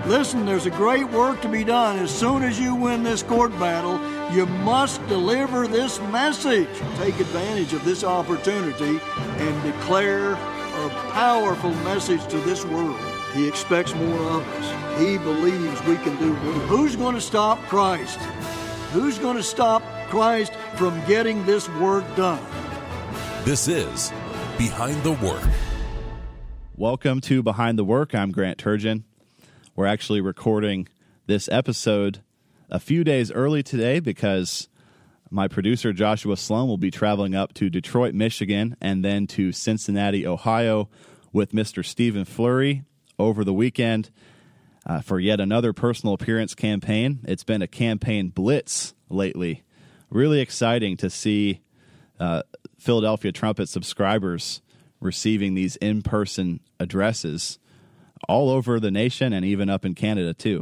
Listen, there's a great work to be done. As soon as you win this court battle, you must deliver this message. Take advantage of this opportunity and declare a powerful message to this world. He expects more of us. He believes we can do more. Who's going to stop Christ? Who's going to stop Christ from getting this work done? This is Behind the Work. Welcome to Behind the Work. I'm Grant Turgeon. We're actually recording this episode a few days early today because my producer, Joshua Sloan, will be traveling up to Detroit, Michigan, and then to Cincinnati, Ohio, with Mr. Stephen Flurry over the weekend for yet another personal appearance campaign. It's been a campaign blitz lately. Really exciting to see Philadelphia Trumpet subscribers receiving these in-person addresses all over the nation and even up in Canada, too.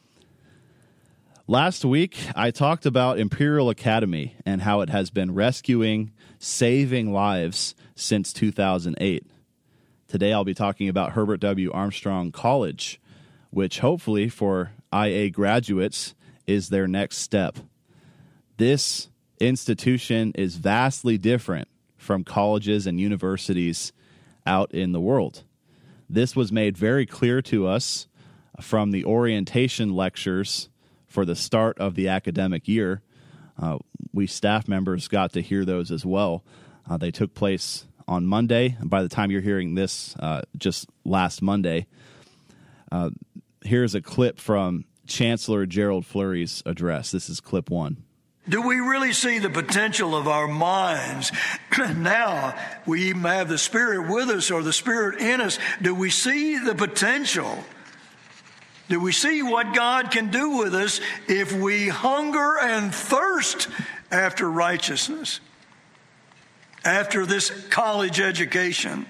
Last week, I talked about Imperial Academy and how it has been rescuing, saving lives since 2008. Today, I'll be talking about Herbert W. Armstrong College, which hopefully for IA graduates is their next step. This institution is vastly different from colleges and universities out in the world. This was made very clear to us from the orientation lectures for the start of the academic year. We staff members got to hear those as well. They took place on Monday. By the time you're hearing this, just last Monday. Here's a clip from Chancellor Gerald Flurry's address. This is clip 1. Do we really see the potential of our minds? Now we even have the Spirit with us, or the Spirit in us. Do we see the potential? Do we see what God can do with us if we hunger and thirst after righteousness, after this college education?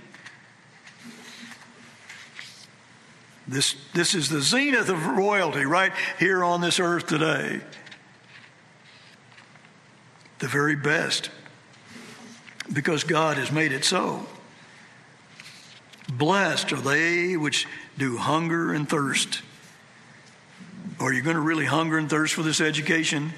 This is the zenith of royalty right here on this earth today. The very best, because God has made it so. Blessed are they which do hunger and thirst. Are you going to really hunger and thirst for this education?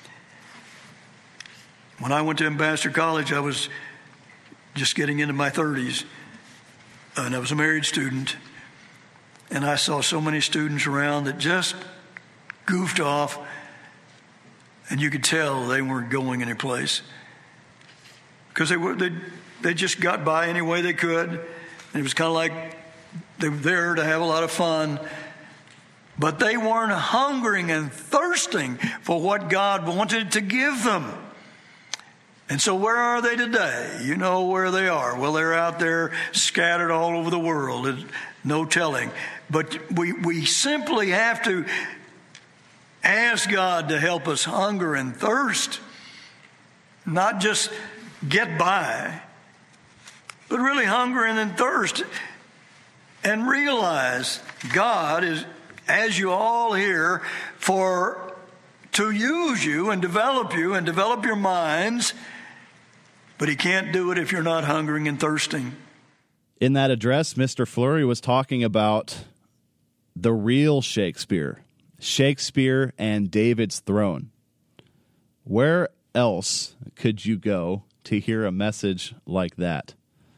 When I went to Ambassador College, I was just getting into my 30s, and I was a married student, and I saw so many students around that just goofed off. And you could tell they weren't going anyplace because they just got by any way they could. And it was kind of like they were there to have a lot of fun. But they weren't hungering and thirsting for what God wanted to give them. And so where are they today? You know where they are. Well, they're out there scattered all over the world. No telling. But we simply have to ask God to help us hunger and thirst, not just get by, but really hunger and thirst, and realize God is, as you all hear, to use you and develop your minds, but He can't do it if you're not hungering and thirsting. In that address, Mr. Flurry was talking about the real Shakespeare and David's throne. Where else could you go to hear a message like that?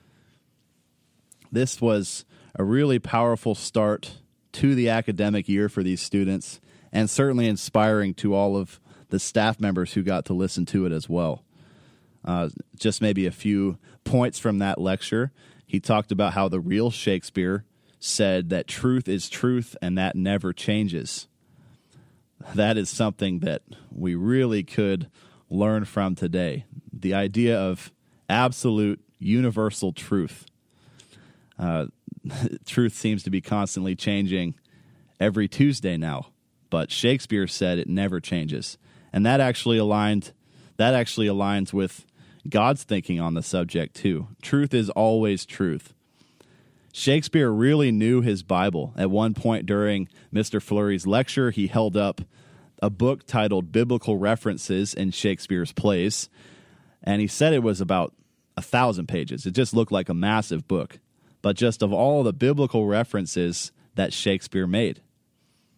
This was a really powerful start to the academic year for these students, and certainly inspiring to all of the staff members who got to listen to it as well. Just maybe a few points from that lecture. He talked about how the real Shakespeare said that truth is truth and that never changes. That is something that we really could learn from today. The idea of absolute universal truth. Truth seems to be constantly changing every Tuesday now, but Shakespeare said it never changes. And that actually aligns with God's thinking on the subject too. Truth is always truth. Shakespeare really knew his Bible. At one point during Mr. Flurry's lecture, he held up a book titled Biblical References in Shakespeare's Plays, and he said it was about 1,000 pages. It just looked like a massive book, but just of all the biblical references that Shakespeare made.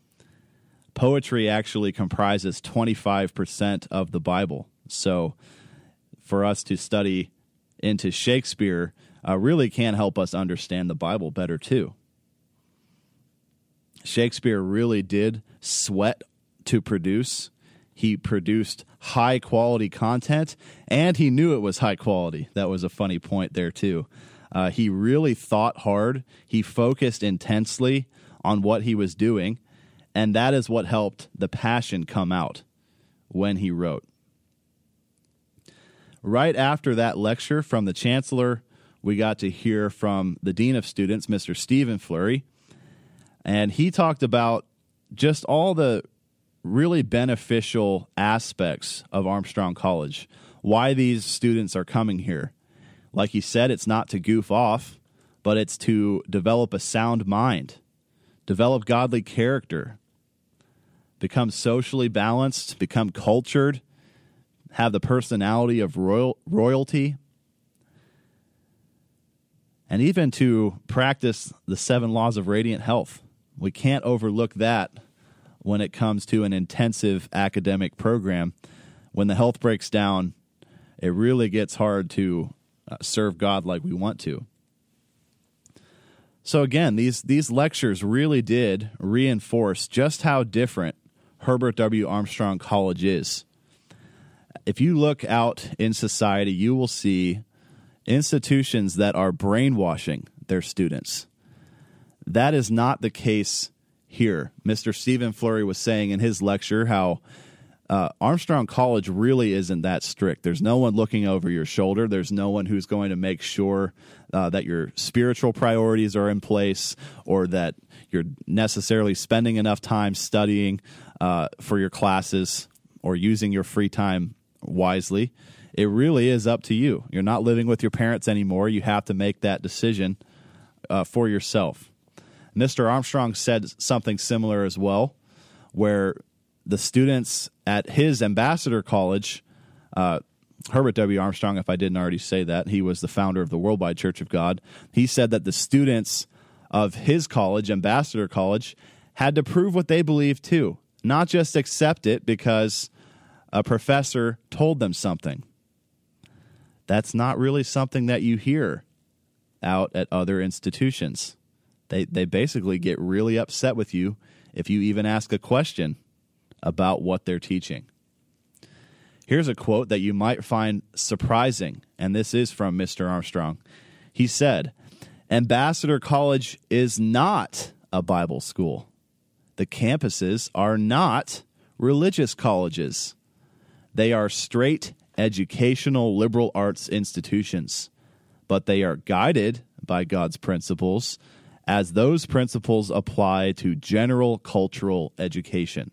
poetry actually comprises 25% of the Bible. So for us to study into Shakespeare really can help us understand the Bible better too. Shakespeare really did sweat to produce. He produced high-quality content, and he knew it was high quality. That was a funny point there too. He really thought hard. He focused intensely on what he was doing, and that is what helped the passion come out when he wrote. Right after that lecture from the chancellor, we got to hear from the dean of students, Mr. Stephen Flurry, and he talked about just all the really beneficial aspects of Armstrong College, why these students are coming here. Like he said, it's not to goof off, but it's to develop a sound mind, develop godly character, become socially balanced, become cultured, have the personality of royalty, and even to practice the 7 laws of radiant health. We can't overlook that when it comes to an intensive academic program. When the health breaks down, it really gets hard to serve God like we want to. So again, these lectures really did reinforce just how different Herbert W. Armstrong College is. If you look out in society, you will see institutions that are brainwashing their students. That is not the case here. Mr. Stephen Flurry was saying in his lecture how Armstrong College really isn't that strict. There's no one looking over your shoulder. There's no one who's going to make sure that your spiritual priorities are in place, or that you're necessarily spending enough time studying for your classes or using your free time wisely. It really is up to you. You're not living with your parents anymore. You have to make that decision for yourself. Mr. Armstrong said something similar as well, where the students at his ambassador college, Herbert W. Armstrong, if I didn't already say that, he was the founder of the Worldwide Church of God. He said that the students of his college, Ambassador College, had to prove what they believed too, not just accept it because a professor told them something. That's not really something that you hear out at other institutions. They basically get really upset with you if you even ask a question about what they're teaching. Here's a quote that you might find surprising, and this is from Mr. Armstrong. He said, "Ambassador College is not a Bible school. The campuses are not religious colleges. They are straight educational liberal arts institutions, but they are guided by God's principles as those principles apply to general cultural education."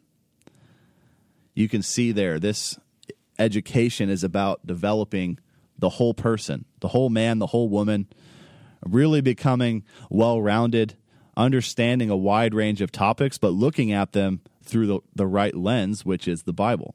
You can see there, this education is about developing the whole person, the whole man, the whole woman, really becoming well-rounded, understanding a wide range of topics, but looking at them through the right lens, which is the Bible.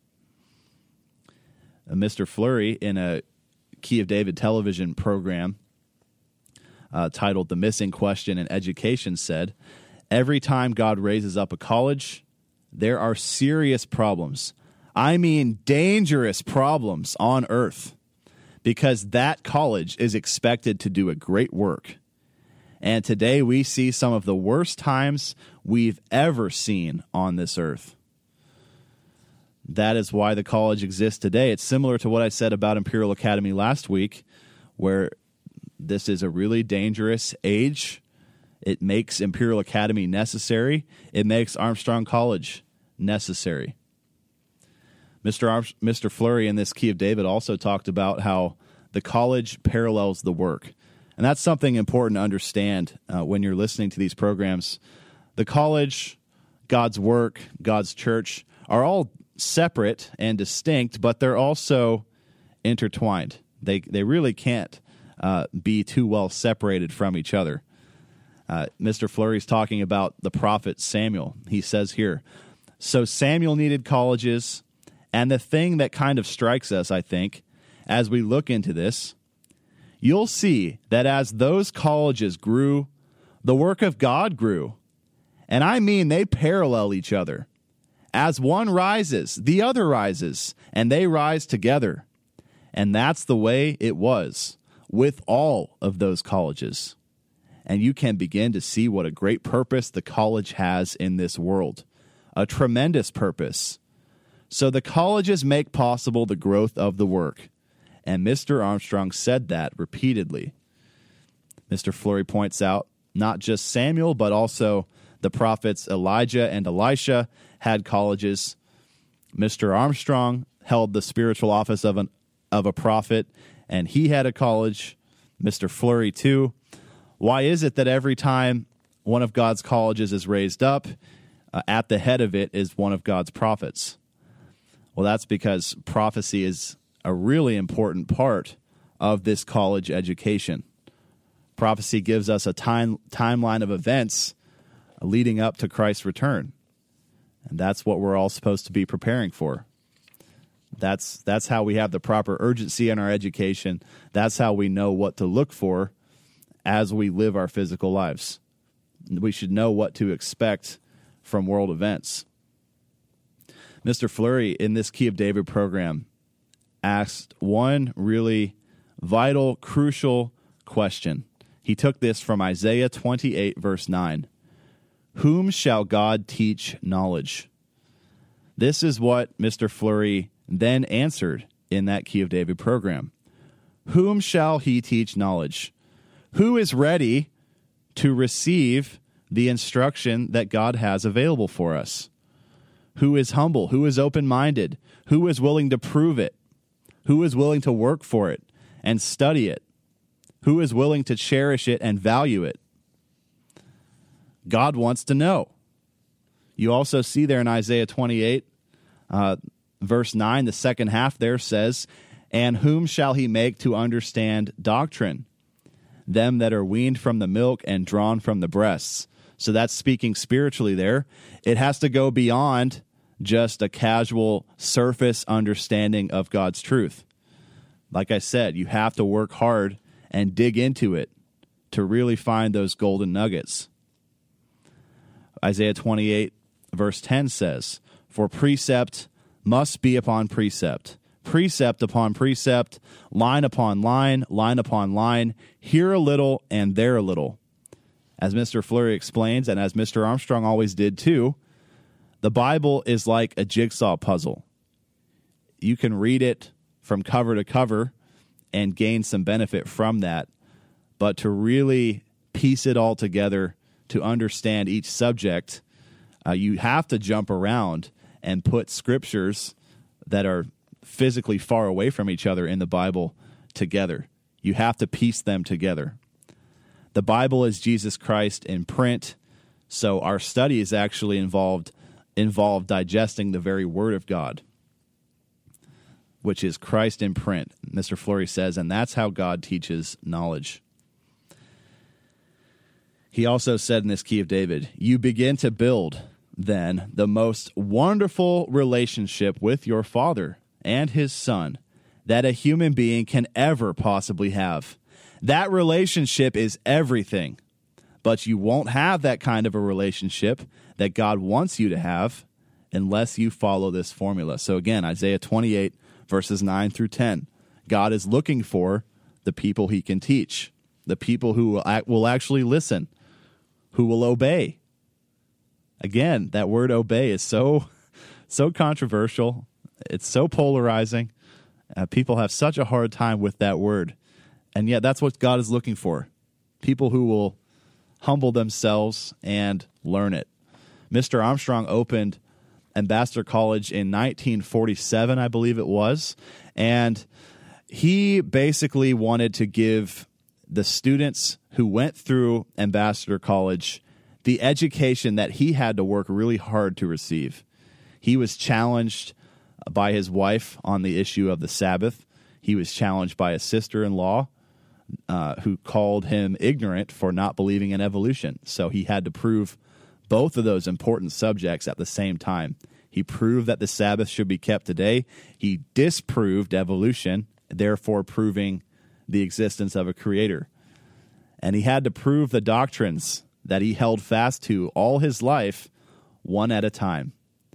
Mr. Flurry, in a Key of David television program titled The Missing Question in Education, said, "Every time God raises up a college, there are serious problems. I mean dangerous problems on earth, because that college is expected to do a great work. And today we see some of the worst times we've ever seen on this earth." That is why the college exists today. It's similar to what I said about Imperial Academy last week, where this is a really dangerous age. It makes Imperial Academy necessary. It makes Armstrong College necessary. Mr. Flurry in this Key of David also talked about how the college parallels the work. And that's something important to understand when you're listening to these programs. The college, God's work, God's church are all separate and distinct, but they're also intertwined. They really can't be too well separated from each other. Mr. Flurry's talking about the prophet Samuel. He says here, "So Samuel needed colleges, and the thing that kind of strikes us, I think, as we look into this, you'll see that as those colleges grew, the work of God grew. And I mean they parallel each other. As one rises, the other rises, and they rise together. And that's the way it was with all of those colleges. And you can begin to see what a great purpose the college has in this world. A tremendous purpose. So the colleges make possible the growth of the work. And Mr. Armstrong said that repeatedly. Mr. Fleury points out not just Samuel, but also the prophets Elijah and Elisha had colleges. Mr. Armstrong held the spiritual office of a prophet, and he had a college. Mr. Fleury, too. Why is it that every time one of God's colleges is raised up, at the head of it is one of God's prophets? Well, that's because prophecy is a really important part of this college education. Prophecy gives us a timeline of events leading up to Christ's return. And that's what we're all supposed to be preparing for. That's how we have the proper urgency in our education. That's how we know what to look for as we live our physical lives. We should know what to expect from world events. Mr. Fleury, in this Key of David program, asked one really vital, crucial question. He took this from Isaiah 28, verse 9. Whom shall God teach knowledge? This is what Mr. Fleury then answered in that Key of David program. Whom shall he teach knowledge? Who is ready to receive the instruction that God has available for us? Who is humble? Who is open-minded? Who is willing to prove it? Who is willing to work for it and study it? Who is willing to cherish it and value it? God wants to know. You also see there in Isaiah 28, verse 9, the second half there says, and whom shall he make to understand doctrine? Them that are weaned from the milk and drawn from the breasts. So that's speaking spiritually there. It has to go beyond just a casual surface understanding of God's truth. Like I said, you have to work hard and dig into it to really find those golden nuggets. Isaiah 28, verse 10 says, for precept must be upon precept, precept upon precept, line upon line, line upon line, here a little and there a little. As Mr. Fleury explains, and as Mr. Armstrong always did too, the Bible is like a jigsaw puzzle. You can read it from cover to cover and gain some benefit from that, but to really piece it all together, to understand each subject, you have to jump around and put scriptures that are physically far away from each other in the Bible together. You have to piece them together. The Bible is Jesus Christ in print, so our study is actually involved digesting the very Word of God, which is Christ in print, Mr. Fleury says, and that's how God teaches knowledge. He also said in this Key of David, you begin to build, then, the most wonderful relationship with your Father and His Son that a human being can ever possibly have. That relationship is everything, but you won't have that kind of a relationship that God wants you to have unless you follow this formula. So again, Isaiah 28, verses 9 through 10. God is looking for the people He can teach, the people who will actually listen, who will obey. Again, that word obey is so controversial. It's so polarizing. People have such a hard time with that word. And yet that's what God is looking for. People who will humble themselves and learn it. Mr. Armstrong opened Ambassador College in 1947, I believe it was. And he basically wanted to give the students who went through Ambassador College the education that he had to work really hard to receive. He was challenged by his wife on the issue of the Sabbath. He was challenged by a sister-in-law who called him ignorant for not believing in evolution. So he had to prove both of those important subjects at the same time. He proved that the Sabbath should be kept today. He disproved evolution, therefore proving the existence of a creator. And he had to prove the doctrines that he held fast to all his life, one at a time.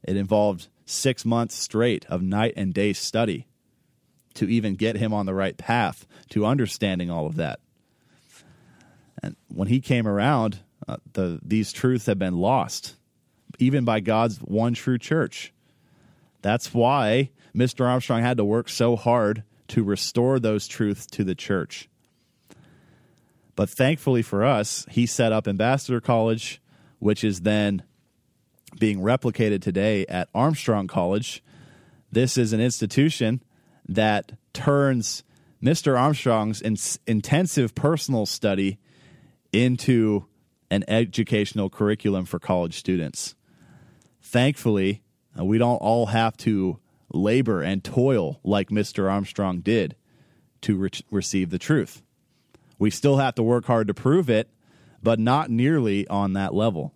It involved 6 months straight of night and day study to even get him on the right path to understanding all of that. And when he came around, these truths have been lost, even by God's one true church. That's why Mr. Armstrong had to work so hard to restore those truths to the church. But thankfully for us, he set up Ambassador College, which is then being replicated today at Armstrong College. This is an institution that turns Mr. Armstrong's intensive personal study into an educational curriculum for college students. Thankfully, we don't all have to labor and toil like Mr. Armstrong did to receive the truth. We still have to work hard to prove it, but not nearly on that level.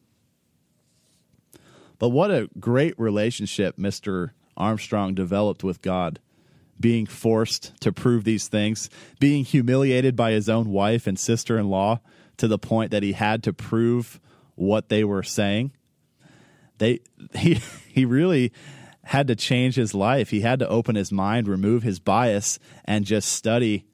But what a great relationship Mr. Armstrong developed with God, being forced to prove these things, being humiliated by his own wife and sister-in-law to the point that he had to prove what they were saying. He really had to change his life. He had to open his mind, remove his bias, and just study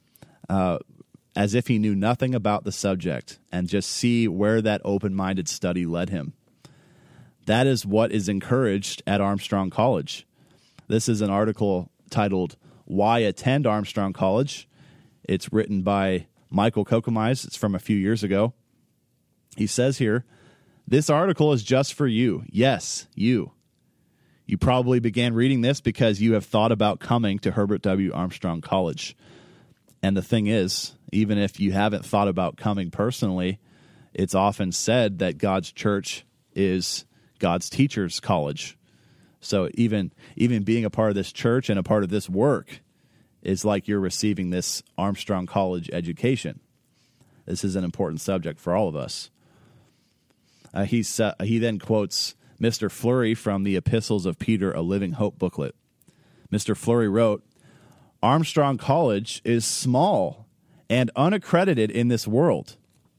as if he knew nothing about the subject and just see where that open-minded study led him. That is what is encouraged at Armstrong College. This is an article titled, "Why Attend Armstrong College?" It's written by Michael Kokomize. It's from a few years ago. He says here, "This article is just for you. Yes, you. You probably began reading this because you have thought about coming to Herbert W. Armstrong College. And the thing is, even if you haven't thought about coming personally, it's often said that God's church is God's teacher's college. So even being a part of this church and a part of this work is like you're receiving this Armstrong College education. This is an important subject for all of us." He then quotes Mr. Fleury from the Epistles of Peter, a Living Hope booklet. Mr. Fleury wrote, "Armstrong College is small and unaccredited in this world.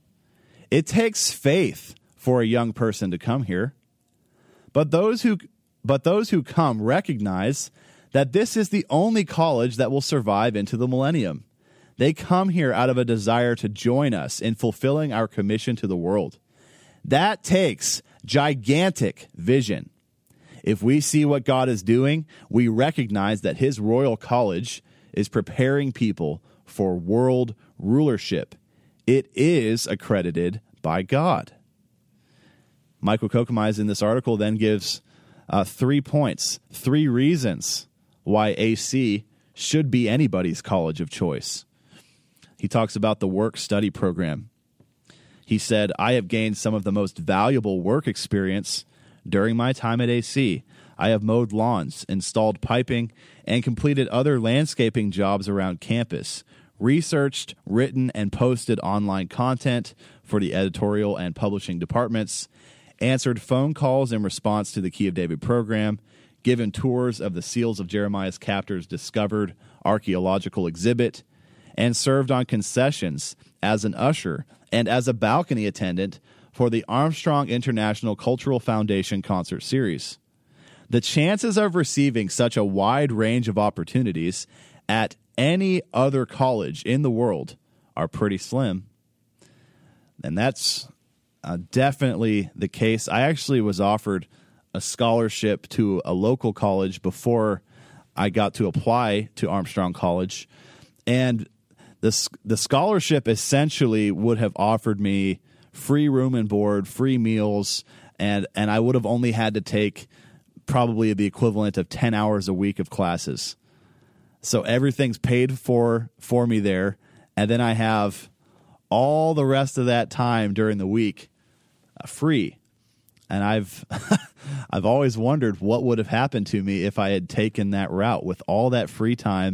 It takes faith for a young person to come here. But those who come recognize that this is the only college that will survive into the millennium. They come here out of a desire to join us in fulfilling our commission to the world. That takes gigantic vision. If we see what God is doing, we recognize that his royal college is preparing people for world rulership. It is accredited by God." Michael Kokomize in this article then gives 3 points, 3 reasons why AC should be anybody's college of choice. He talks about the work-study program. He said, "I have gained some of the most valuable work experience during my time at AC. I have mowed lawns, installed piping, and completed other landscaping jobs around campus, researched, written, and posted online content for the editorial and publishing departments, answered phone calls in response to the Key of David program, given tours of the Seals of Jeremiah's Captors Discovered archaeological exhibit, and served on concessions as an usher and as a balcony attendant for the Armstrong International Cultural Foundation concert series. The chances of receiving such a wide range of opportunities at any other college in the world are pretty slim." And that's definitely the case. I actually was offered a scholarship to a local college before I got to apply to Armstrong College, and the scholarship essentially would have offered me free room and board, free meals, and I would have only had to take probably the equivalent of 10 hours a week of classes. So everything's paid for me there, and then I have all the rest of that time during the week free. And I've I've always wondered what would have happened to me if I had taken that route with all that free time.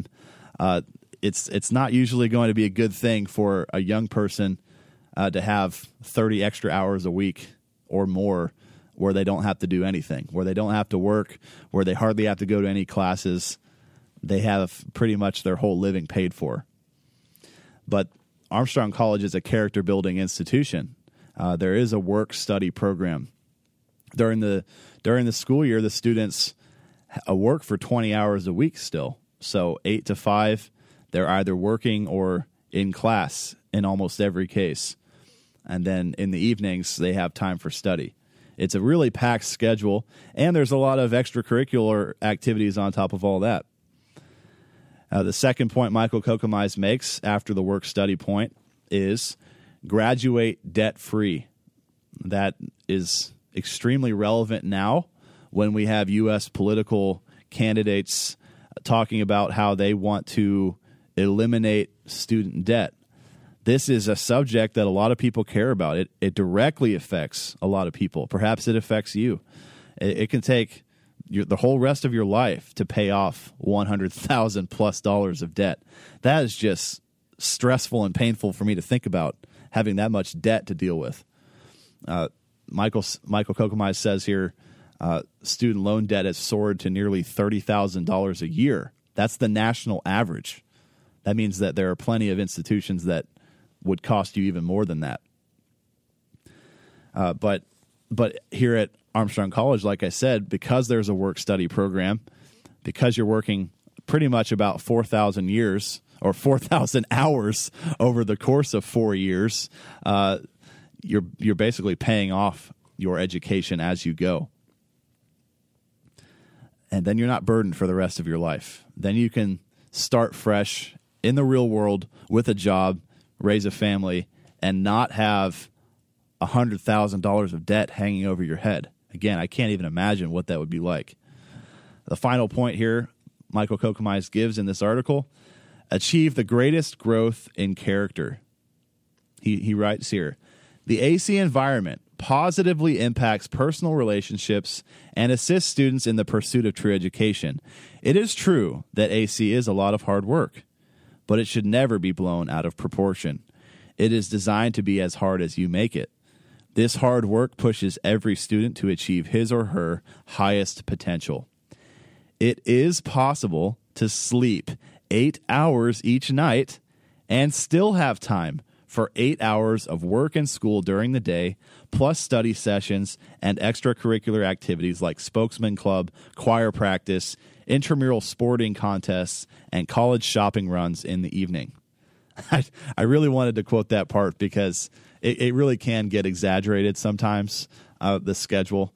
It's not usually going to be a good thing for a young person to have 30 extra hours a week or more where they don't have to do anything, where they don't have to work, where they hardly have to go to any classes. They have pretty much their whole living paid for. But Armstrong College is a character-building institution. There is a work-study program. During the school year, the students work for 20 hours a week still. So 8 to 5, they're either working or in class in almost every case. And then in the evenings, they have time for study. It's a really packed schedule, and there's a lot of extracurricular activities on top of all that. The second point Michael Kokomeis makes after the work-study point is graduate debt-free. That is extremely relevant now when we have U.S. political candidates talking about how they want to eliminate student debt. This is a subject that a lot of people care about. It directly affects a lot of people. Perhaps it affects you. It can take the whole rest of your life to pay off $100,000+ of debt. That is just stressful and painful for me to think about, having that much debt to deal with. Michael Kokomeis says here, student loan debt has soared to nearly $30,000 a year. That's the national average. That means that there are plenty of institutions that would cost you even more than that. But here at Armstrong College, like I said, because there's a work-study program, because you're working pretty much about 4,000 years or 4,000 hours over the course of 4 years, you're basically paying off your education as you go. And then you're not burdened for the rest of your life. Then you can start fresh in the real world with a job, raise a family, and not have $100,000 of debt hanging over your head. Again, I can't even imagine what that would be like. The final point here Michael Kokomeis gives in this article: achieve the greatest growth in character. He writes here, the AC environment positively impacts personal relationships and assists students in the pursuit of true education. It is true that AC is a lot of hard work, but it should never be blown out of proportion. It is designed to be as hard as you make it. This hard work pushes every student to achieve his or her highest potential. It is possible to sleep 8 hours each night and still have time for 8 hours of work and school during the day, plus study sessions and extracurricular activities like spokesman club, choir practice, intramural sporting contests, and college shopping runs in the evening. I really wanted to quote that part because it really can get exaggerated sometimes, the schedule.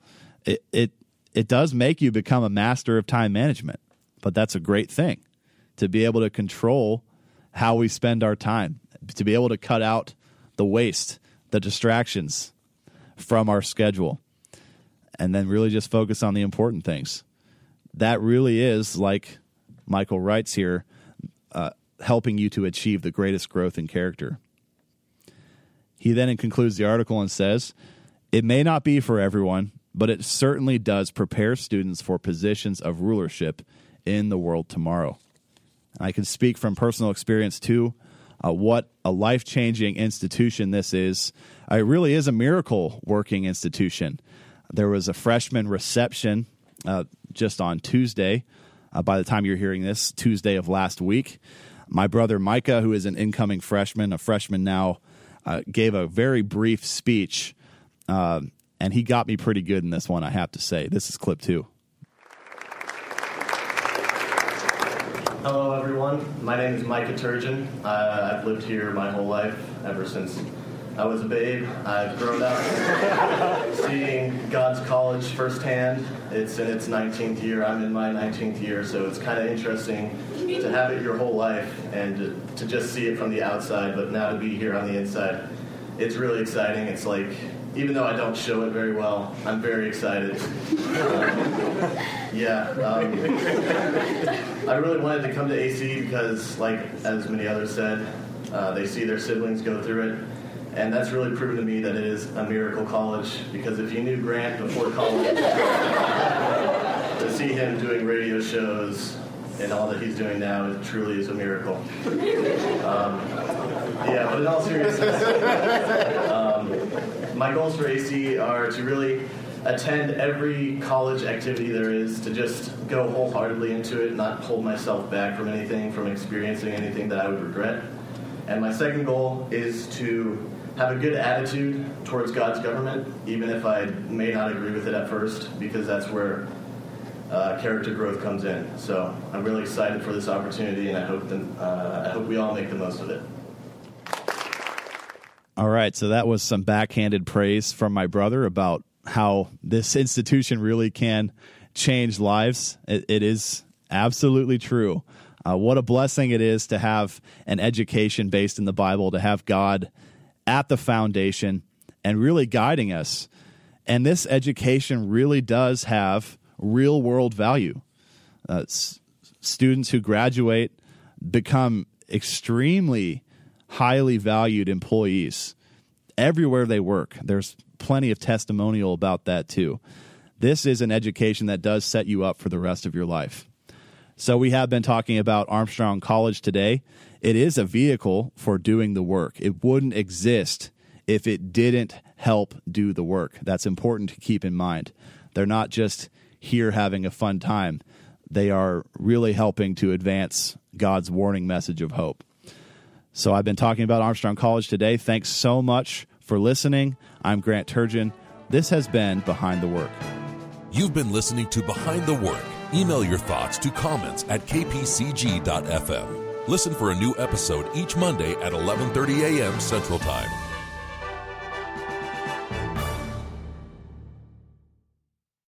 It does make you become a master of time management, but that's a great thing, to be able to control how we spend our time, to be able to cut out the waste, the distractions from our schedule, and then really just focus on the important things. That really is, like Michael writes here, helping you to achieve the greatest growth in character. He then concludes the article and says, it may not be for everyone, but it certainly does prepare students for positions of rulership in the world tomorrow. I can speak from personal experience, too, what a life-changing institution this is. It really is a miracle working institution. There was a freshman reception just on Tuesday. By the time you're hearing this, Tuesday of last week, my brother Micah, who is an incoming freshman, a freshman now, gave a very brief speech, and he got me pretty good in this one, I have to say. This is clip 2. Hello, everyone. My name is Micah Turgeon. I've lived here my whole life, ever since I was a babe. I've grown up seeing God's College firsthand. It's in its 19th year. I'm in my 19th year, so it's kind of interesting to have it your whole life and to just see it from the outside, but now to be here on the inside. It's really exciting. It's like, even though I don't show it very well, I'm very excited. I really wanted to come to AC because, like as many others said, they see their siblings go through it. And that's really proven to me that it is a miracle college, because if you knew Grant before college, to see him doing radio shows and all that he's doing now, it truly is a miracle. But in all seriousness, my goals for AC are to really attend every college activity there is, to just go wholeheartedly into it, not hold myself back from anything, from experiencing anything that I would regret. And my second goal is to have a good attitude towards God's government, even if I may not agree with it at first, because that's where character growth comes in. So I'm really excited for this opportunity, and I hope we all make the most of it. All right, so that was some backhanded praise from my brother about how this institution really can change lives. It is absolutely true. What a blessing it is to have an education based in the Bible, to have God at the foundation and really guiding us. And this education really does have real world value. Students who graduate become extremely highly valued employees everywhere they work. There's plenty of testimonial about that too. This is an education that does set you up for the rest of your life. So we have been talking about Armstrong College today. It is a vehicle for doing the work. It wouldn't exist if it didn't help do the work. That's important to keep in mind. They're not just here having a fun time. They are really helping to advance God's warning message of hope. So I've been talking about Armstrong College today. Thanks so much for listening. I'm Grant Turgeon. This has been Behind the Work. You've been listening to Behind the Work. Email your thoughts to comments@kpcg.fm. Listen for a new episode each Monday at 11:30 a.m. Central Time.